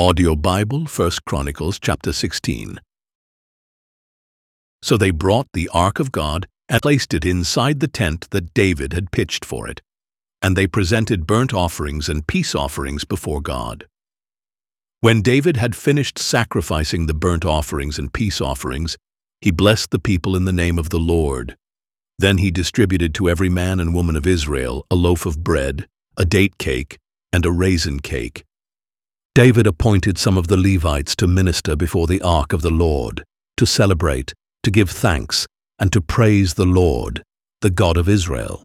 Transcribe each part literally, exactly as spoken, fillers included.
Audio Bible, First Chronicles chapter sixteen. So they brought the ark of God and placed it inside the tent that David had pitched for it, and they presented burnt offerings and peace offerings before God. When David had finished sacrificing the burnt offerings and peace offerings, he blessed the people in the name of the Lord. Then he distributed to every man and woman of Israel a loaf of bread, a date cake, and a raisin cake. David appointed some of the Levites to minister before the ark of the Lord, to celebrate, to give thanks, and to praise the Lord, the God of Israel.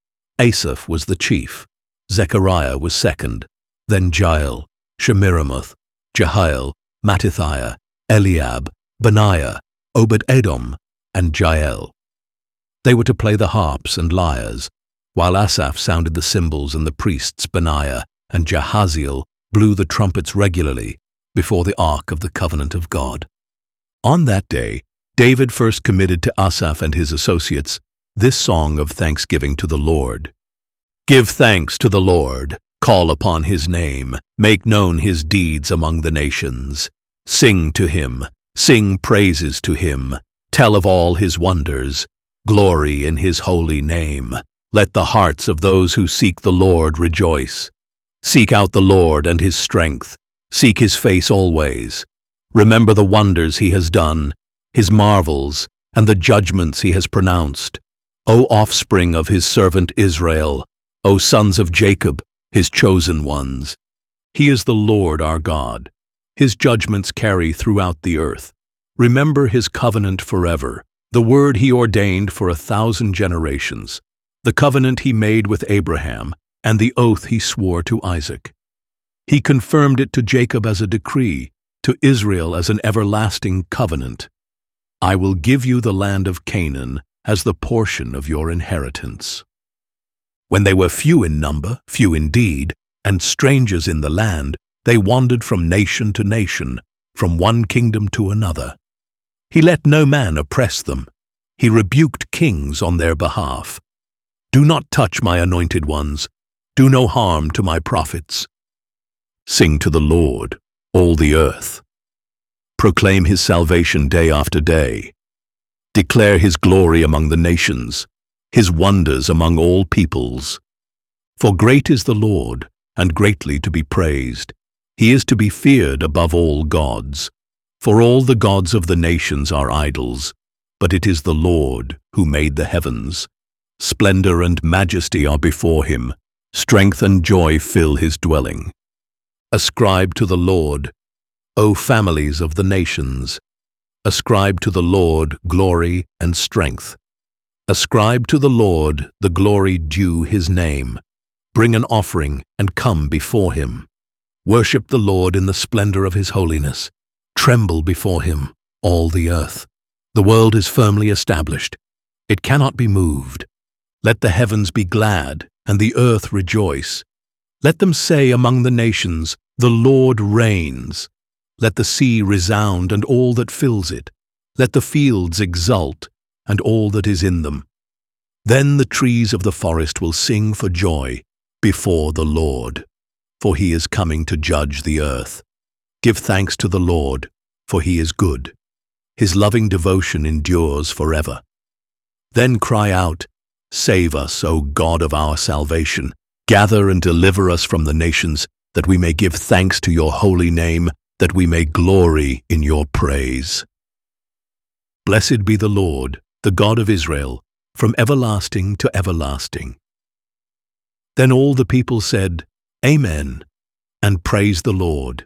Asaph was the chief, Zechariah was second, then Jael, Shemiramoth, Jehiel, Mattithiah, Eliab, Benaiah, Obed-Edom, and Jael. They were to play the harps and lyres, while Asaph sounded the cymbals and the priests Benaiah and Jahaziel blew the trumpets regularly before the ark of the covenant of God. On that day, David first committed to Asaph and his associates this song of thanksgiving to the Lord. Give thanks to the Lord, call upon his name, make known his deeds among the nations. Sing to him, sing praises to him, tell of all his wonders, glory in his holy name. Let the hearts of those who seek the Lord rejoice. Seek out the Lord and his strength, seek his face always. Remember the wonders he has done, his marvels, and the judgments he has pronounced. O offspring of his servant Israel, O sons of Jacob, his chosen ones. He is the Lord our God. His judgments carry throughout the earth. Remember his covenant forever, the word he ordained for a thousand generations, the covenant he made with Abraham, and the oath he swore to Isaac. He confirmed it to Jacob as a decree, to Israel as an everlasting covenant. I will give you the land of Canaan as the portion of your inheritance. When they were few in number, few indeed, and strangers in the land, they wandered from nation to nation, from one kingdom to another. He let no man oppress them. He rebuked kings on their behalf. Do not touch my anointed ones. Do no harm to my prophets. Sing to the Lord, all the earth. Proclaim his salvation day after day. Declare his glory among the nations, his wonders among all peoples. For great is the Lord, and greatly to be praised. He is to be feared above all gods. For all the gods of the nations are idols, but it is the Lord who made the heavens. Splendor and majesty are before him. Strength and joy fill his dwelling. Ascribe to the Lord, O families of the nations. Ascribe to the Lord glory and strength. Ascribe to the Lord the glory due his name. Bring an offering and come before him. Worship the Lord in the splendor of his holiness. Tremble before him, all the earth. The world is firmly established. It cannot be moved. Let the heavens be glad, and the earth rejoice. Let them say among the nations, the Lord reigns. Let the sea resound and all that fills it. Let the fields exult and all that is in them. Then the trees of the forest will sing for joy before the Lord, for he is coming to judge the earth. Give thanks to the Lord, for he is good. His loving devotion endures forever. Then cry out, Save us, O God of our salvation. Gather and deliver us from the nations, that we may give thanks to your holy name, that we may glory in your praise. Blessed be the Lord, the God of Israel, from everlasting to everlasting. Then all the people said, Amen, and praised the Lord.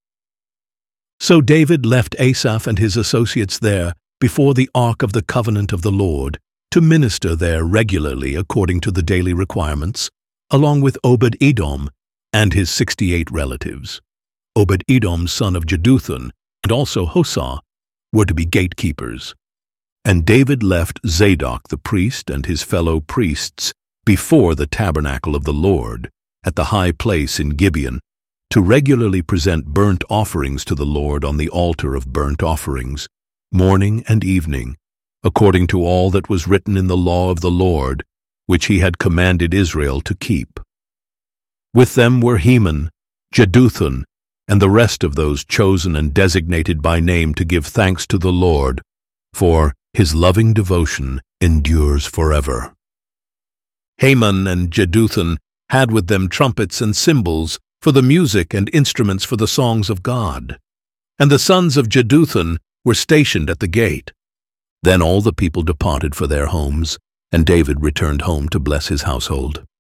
So David left Asaph and his associates there before the ark of the covenant of the Lord, to minister there regularly according to the daily requirements, along with Obed-Edom and his sixty-eight relatives. Obed-Edom, son of Jeduthun, and also Hosah, were to be gatekeepers. And David left Zadok the priest and his fellow priests before the tabernacle of the Lord, at the high place in Gibeon, to regularly present burnt offerings to the Lord on the altar of burnt offerings, morning and evening, according to all that was written in the law of the Lord, which he had commanded Israel to keep. With them were Heman, Jeduthun, and the rest of those chosen and designated by name to give thanks to the Lord, for his loving devotion endures forever. Heman and Jeduthun had with them trumpets and cymbals for the music and instruments for the songs of God. And the sons of Jeduthun were stationed at the gate. Then all the people departed for their homes, and David returned home to bless his household.